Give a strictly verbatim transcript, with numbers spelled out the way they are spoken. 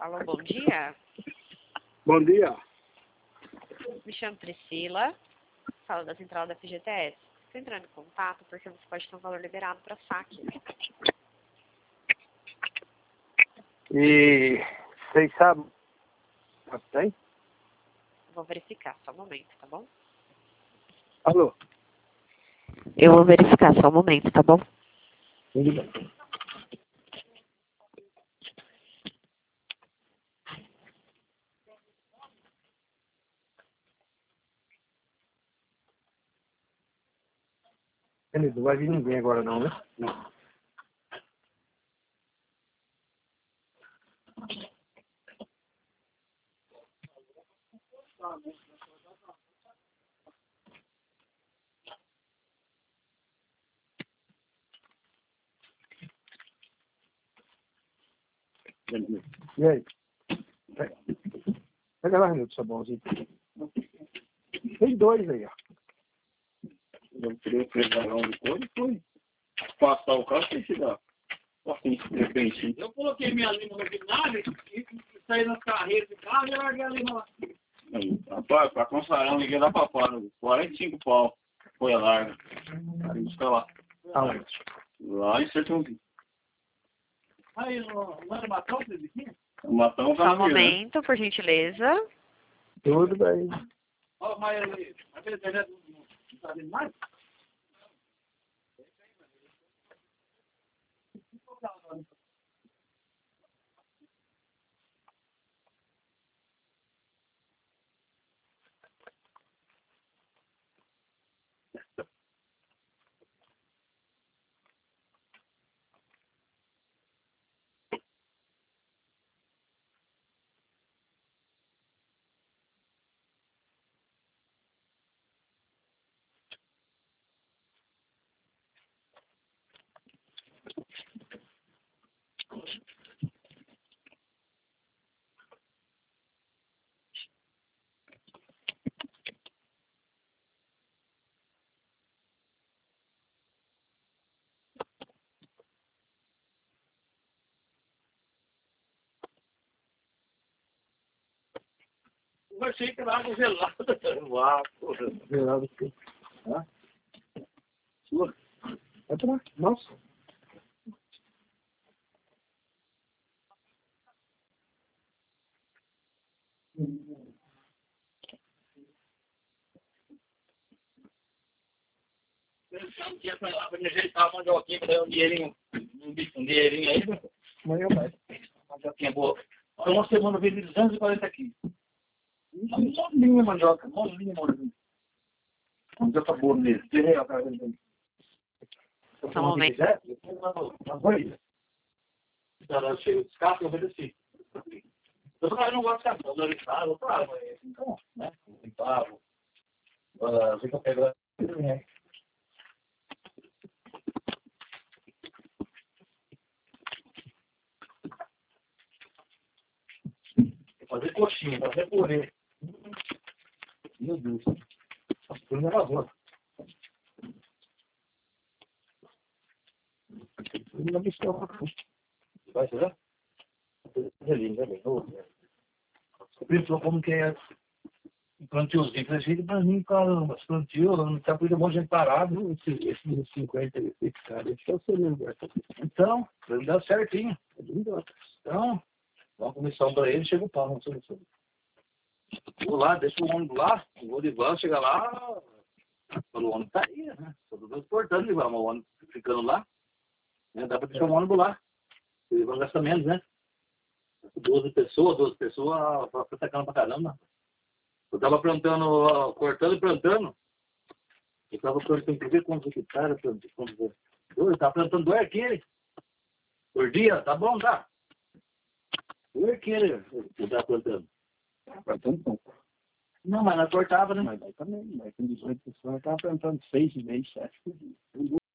Alô, bom dia. Bom dia. Me chamo Priscila, falo da central da F G T S. Estou entrando em contato porque você pode ter um valor liberado para saque. E vocês sabem quanto tem? Vou verificar, só um momento, tá bom? Alô? Eu vou verificar, só um momento, tá bom? Tudo bem. Beleza, não vai vir ninguém agora não, né? Não. E aí? Pega, pega lá, Renildo, sabãozinho. Tem dois aí, ó. Eu queria preparar um depois, foi passar o carro sem se dar. Assim, de repente. Eu coloquei minha lima no vinagre e saí nas carreiras do carro e larguei a lima lá. Rapaz, pra consarão, ninguém dá pra fora. quarenta e cinco pau. Foi a larga. Aí buscar lá. Aonde? Lá em Sertãozinho. Aí, não era matão, vocês aqui? O matão Só tá um no meio, né? momento, por gentileza. Tudo bem. Ó, mas a internet não tá vendo mais? Eu achei que era água gelada. Uau, porra. Geraldo aqui. Hã? Sua? Vai tomar. Nossa. Eu tinha pra lá, pra me ajeitar a mandioquinha, pra dar um dinheirinho, um bicho, um dinheirinho aí. Amanhã vai. Mandioquinha boa. Então, uma semana veio de duzentos e quarenta quilos. Molinha mandioca, molinha, molinha. Mandioca boa mesmo. Tem real, cara. Só um momento. Ela chega dos carros, eu obedeci. Eu falei, não gosto de carro, não limpava, eu falava, mas então, né? Limpava. Agora, fica pegando. Fazer coxinha, fazer purê. Meu Deus. Nossa, purê não é lavou. Ele não me estorva. Vai, será? Ali, né? O pessoal como que é um plantiozinho, falei assim, pra mim, caramba, esse plantio, não tá cuidando um monte de gente parado. Esse, esse cinquenta, esse cara, esse é o seu lugar. Então, ele dá certinho. É de idiota. Então, dá uma comissão pra ele, chega o pau, não sei se vou lá, deixa o ônibus lá, vou de van, chega lá, o ônibus tá aí, né? Só tô transportando, mas o ônibus ficando lá, né? Dá pra deixar o ônibus lá. Ele vai gastar menos, né? doze pessoas, doze pessoas, tá sacando pra caramba. Eu tava plantando, cortando e plantando. Eu tava plantando, quer ver quantos hectares, quantos... Eu tava plantando dois arqueiros por dia, tá bom, tá? Dois arqueiros eu tava plantando. Vai ter um pouco. Não, mas nós cortava, né? Mas vai também. Mas com dezoito pessoas, eu tava plantando seis e meio, sete por dia.